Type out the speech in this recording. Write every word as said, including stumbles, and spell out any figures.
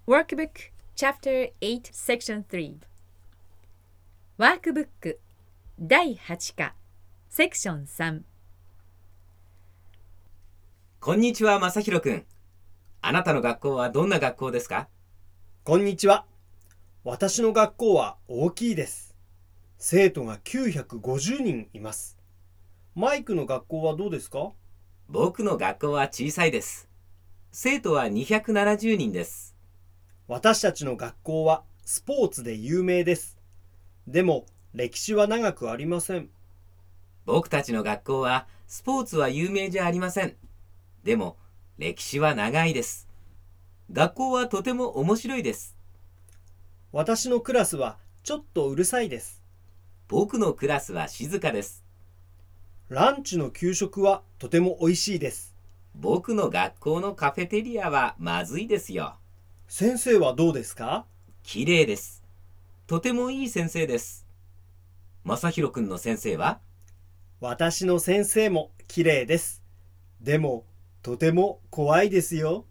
Workbook Chapter eight Section three ワークブックだいはち課セクションさん。 こんにちは、まさひろくん。あなたの学校はどんな学校ですか？ こんにちは。私の学校は大きいです。生徒がきゅうひゃくごじゅうにんいます。マイクの学校はどうですか？ 僕の学校は小さいです。生徒はにひゃくななじゅうにんです。 私たちの学校はスポーツで有名です。でも歴史は長くありません。 僕たちの学校はスポーツは有名じゃありません。でも歴史は長いです。学校はとても面白いです。 私のクラスはちょっとうるさいです。 僕のクラスは静かです。 ランチの給食はとても美味しいです。 僕の学校のカフェテリアはまずいですよ。 先生はどうですか？ きれいです。とてもいい先生です。まさひろくんの先生は？ 私の先生もきれいです。でもとても怖いですよ。